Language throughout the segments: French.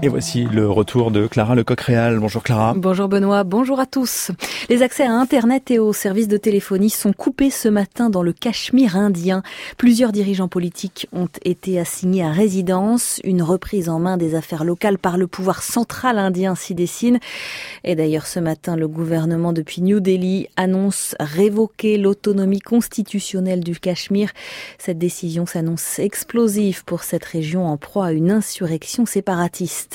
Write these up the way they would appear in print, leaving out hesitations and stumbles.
Et voici le retour de Clara Lecoq-Réal. Bonjour Clara. Bonjour Benoît, bonjour à tous. Les accès à Internet et aux services de téléphonie sont coupés ce matin dans le Cachemire indien. Plusieurs dirigeants politiques ont été assignés à résidence. Une reprise en main des affaires locales par le pouvoir central indien s'y dessine. Et d'ailleurs ce matin, le gouvernement depuis New Delhi annonce révoquer l'autonomie constitutionnelle du Cachemire. Cette décision s'annonce explosive pour cette région en proie à une insurrection séparatiste.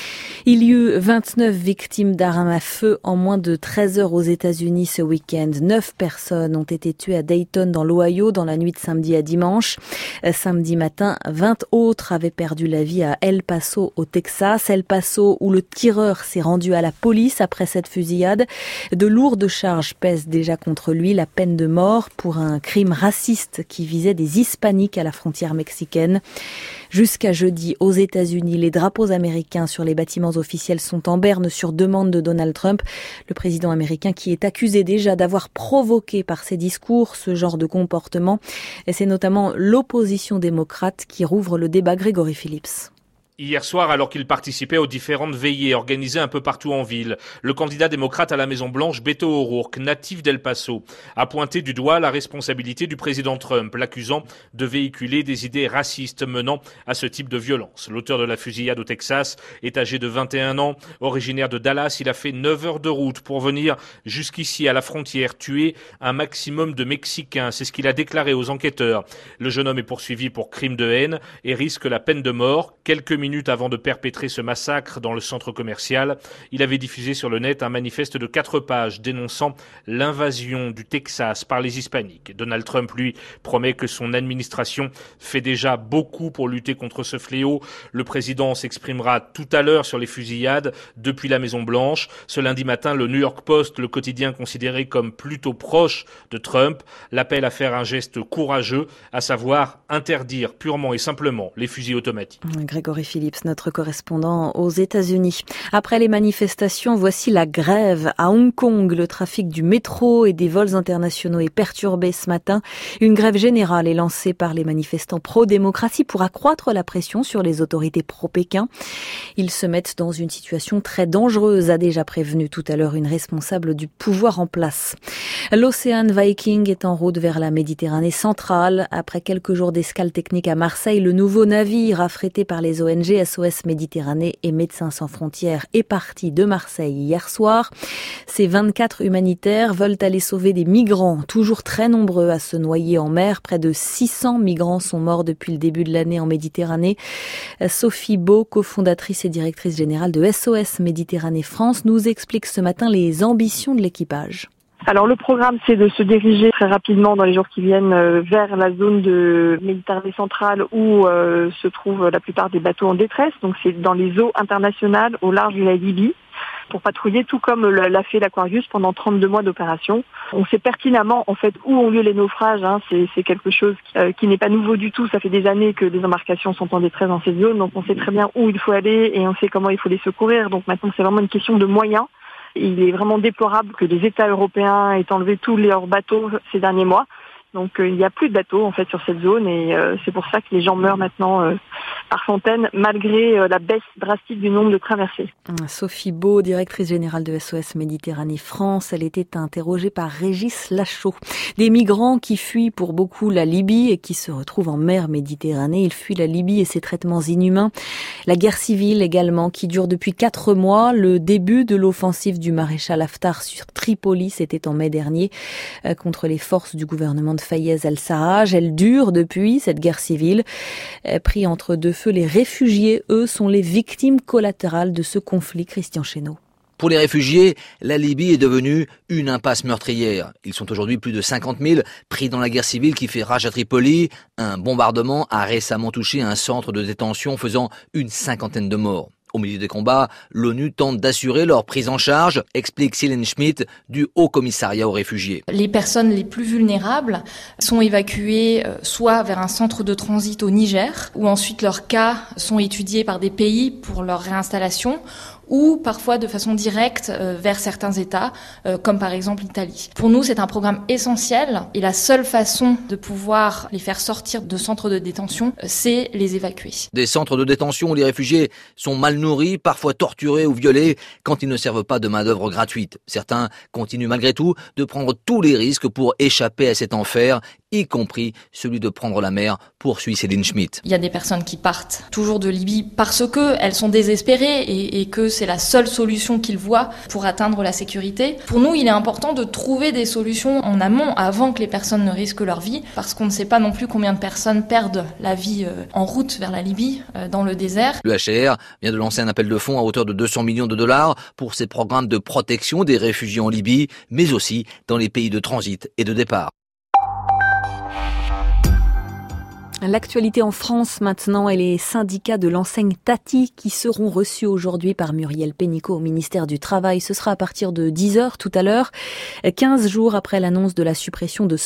Il y eut 29 victimes d'armes à feu en moins de 13 heures aux États-Unis ce week-end. 9 personnes ont été tuées à Dayton dans l'Ohio dans la nuit de samedi à dimanche. Samedi matin, 20 autres avaient perdu la vie à El Paso au Texas. El Paso où le tireur s'est rendu à la police après cette fusillade. De lourdes charges pèsent déjà contre lui, la peine de mort pour un crime raciste qui visait des hispaniques à la frontière mexicaine. Jusqu'à jeudi, aux États-Unis, les drapeaux américains sur les bâtiments officiels sont en berne sur demande de Donald Trump, le président américain qui est accusé déjà d'avoir provoqué par ses discours ce genre de comportement. Et c'est notamment l'opposition démocrate qui rouvre le débat. Grégory Phillips. Hier soir, alors qu'il participait aux différentes veillées organisées un peu partout en ville, le candidat démocrate à la Maison-Blanche, Beto O'Rourke, natif d'El Paso, a pointé du doigt la responsabilité du président Trump, l'accusant de véhiculer des idées racistes menant à ce type de violence. L'auteur de la fusillade au Texas est âgé de 21 ans, originaire de Dallas. Il a fait 9 heures de route pour venir jusqu'ici à la frontière, tuer un maximum de Mexicains. C'est ce qu'il a déclaré aux enquêteurs. Le jeune homme est poursuivi pour crime de haine et risque la peine de mort. Quelques minutes avant de perpétrer ce massacre dans le centre commercial, il avait diffusé sur le net un manifeste de 4 pages dénonçant l'invasion du Texas par les hispaniques. Donald Trump, lui, promet que son administration fait déjà beaucoup pour lutter contre ce fléau. Le président s'exprimera tout à l'heure sur les fusillades depuis la Maison-Blanche. Ce lundi matin, le New York Post, le quotidien considéré comme plutôt proche de Trump, l'appelle à faire un geste courageux, à savoir interdire purement et simplement les fusils automatiques. Grégory Phillips, notre correspondant aux États-Unis. Après les manifestations, voici la grève à Hong Kong. Le trafic du métro et des vols internationaux est perturbé ce matin. Une grève générale est lancée par les manifestants pro-démocratie pour accroître la pression sur les autorités pro-Pékin. Ils se mettent dans une situation très dangereuse, a déjà prévenu tout à l'heure une responsable du pouvoir en place. L'Ocean Viking est en route vers la Méditerranée centrale. Après quelques jours d'escale technique à Marseille, le nouveau navire affrété par les ONG SOS Méditerranée et Médecins sans frontières est parti de Marseille hier soir. Ces 24 humanitaires veulent aller sauver des migrants, toujours très nombreux à se noyer en mer. Près de 600 migrants sont morts depuis le début de l'année en Méditerranée. Sophie Beau, cofondatrice et directrice générale de SOS Méditerranée France, nous explique ce matin les ambitions de l'équipage. Alors le programme, c'est de se diriger très rapidement dans les jours qui viennent vers la zone de Méditerranée centrale où se trouvent la plupart des bateaux en détresse. Donc c'est dans les eaux internationales au large de la Libye pour patrouiller, tout comme l'a fait l'Aquarius pendant 32 mois d'opération. On sait pertinemment en fait où ont lieu les naufrages. C'est quelque chose qui n'est pas nouveau du tout. Ça fait des années que des embarcations sont en détresse dans cette zone. Donc on sait très bien où il faut aller et on sait comment il faut les secourir. Donc maintenant c'est vraiment une question de moyens. Il est vraiment déplorable que les États européens aient enlevé tous leurs bateaux ces derniers mois. Donc il n'y a plus de bateaux en fait sur cette zone et c'est pour ça que les gens meurent maintenant par centaines malgré la baisse drastique du nombre de traversées. Sophie Beau, directrice générale de SOS Méditerranée France, elle était interrogée par Régis Lachaud. Des migrants qui fuient pour beaucoup la Libye et qui se retrouvent en mer Méditerranée. Ils fuient la Libye et ses traitements inhumains. La guerre civile également qui dure depuis 4 mois. Le début de l'offensive du maréchal Haftar sur Tripoli, c'était en mai dernier, contre les forces du gouvernement de Fayez al-Sarraj. Elle dure depuis, cette guerre civile. Pris entre deux feux, les réfugiés, eux, sont les victimes collatérales de ce conflit. Christian Chesneau. Pour les réfugiés, la Libye est devenue une impasse meurtrière. Ils sont aujourd'hui plus de 50 000 pris dans la guerre civile qui fait rage à Tripoli. Un bombardement a récemment touché un centre de détention faisant une 50aine de morts. Au milieu des combats, l'ONU tente d'assurer leur prise en charge, explique Céline Schmidt du Haut Commissariat aux réfugiés. Les personnes les plus vulnérables sont évacuées soit vers un centre de transit au Niger, où ensuite leurs cas sont étudiés par des pays pour leur réinstallation, ou parfois de façon directe vers certains États, comme par exemple l'Italie. Pour nous, c'est un programme essentiel et la seule façon de pouvoir les faire sortir de centres de détention, c'est les évacuer. Des centres de détention où les réfugiés sont mal nourris, parfois torturés ou violés quand ils ne servent pas de main-d'œuvre gratuite. Certains continuent malgré tout de prendre tous les risques pour échapper à cet enfer, y compris celui de prendre la mer, poursuit Céline Schmitt. Il y a des personnes qui partent toujours de Libye parce qu'elles sont désespérées et que c'est la seule solution qu'ils voient pour atteindre la sécurité. Pour nous, il est important de trouver des solutions en amont avant que les personnes ne risquent leur vie, parce qu'on ne sait pas non plus combien de personnes perdent la vie en route vers la Libye, dans le désert. Le HCR vient de lancer un appel de fonds à hauteur de 200 millions de dollars pour ses programmes de protection des réfugiés en Libye, mais aussi dans les pays de transit et de départ. L'actualité en France maintenant et les syndicats de l'enseigne Tati qui seront reçus aujourd'hui par Muriel Pénicaud au ministère du Travail. Ce sera à partir de 10h tout à l'heure, 15 jours après l'annonce de la suppression de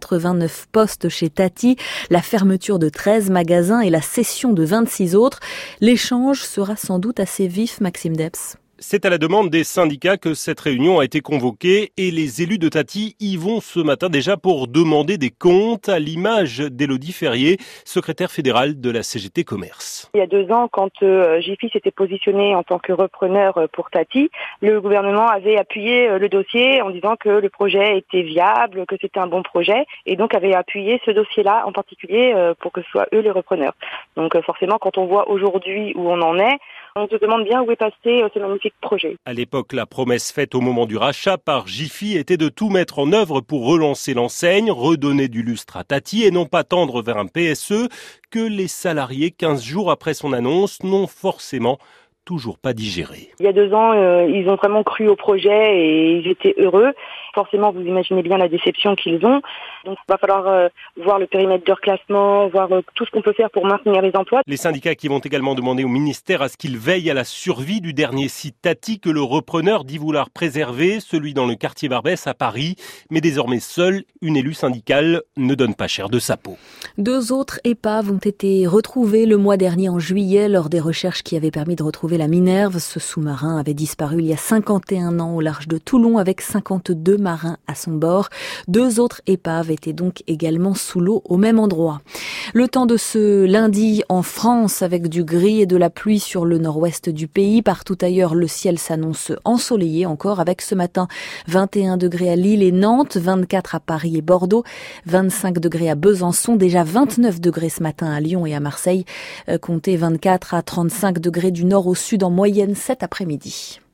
189 postes chez Tati, la fermeture de 13 magasins et la cession de 26 autres. L'échange sera sans doute assez vif, Maxime Debs. C'est à la demande des syndicats que cette réunion a été convoquée et les élus de Tati y vont ce matin déjà pour demander des comptes, à l'image d'Élodie Ferrier, secrétaire fédérale de la CGT Commerce. Il y a 2 ans, quand Jiffy s'était positionné en tant que repreneur pour Tati, le gouvernement avait appuyé le dossier en disant que le projet était viable, que c'était un bon projet, et donc avait appuyé ce dossier-là en particulier pour que ce soit eux les repreneurs. Donc forcément, quand on voit aujourd'hui où on en est, on se demande bien où est passé ce magnifique projet. À l'époque, la promesse faite au moment du rachat par Jiffy était de tout mettre en œuvre pour relancer l'enseigne, redonner du lustre à Tati et non pas tendre vers un PSE que les salariés, 15 jours après son annonce, n'ont forcément toujours pas digéré. Il y a 2 ans, ils ont vraiment cru au projet et ils étaient heureux. Forcément, vous imaginez bien la déception qu'ils ont. Donc, il va falloir voir le périmètre de reclassement, voir tout ce qu'on peut faire pour maintenir les emplois. Les syndicats qui vont également demander au ministère à ce qu'il veille à la survie du dernier site Tati que le repreneur dit vouloir préserver, celui dans le quartier Barbès à Paris. Mais désormais seule une élue syndicale ne donne pas cher de sa peau. 2 autres épaves ont été retrouvées le mois dernier en juillet lors des recherches qui avaient permis de retrouver la Minerve. Ce sous-marin avait disparu il y a 51 ans au large de Toulon avec 52 marins à son bord. 2 autres épaves étaient donc également sous l'eau au même endroit. Le temps de ce lundi en France avec du gris et de la pluie sur le nord-ouest du pays. Partout ailleurs, le ciel s'annonce ensoleillé encore avec ce matin 21 degrés à Lille et Nantes, 24 à Paris et Bordeaux, 25 degrés à Besançon, déjà 29 degrés ce matin à Lyon et à Marseille. Comptez 24 à 35 degrés du nord au sud en moyenne cet après-midi.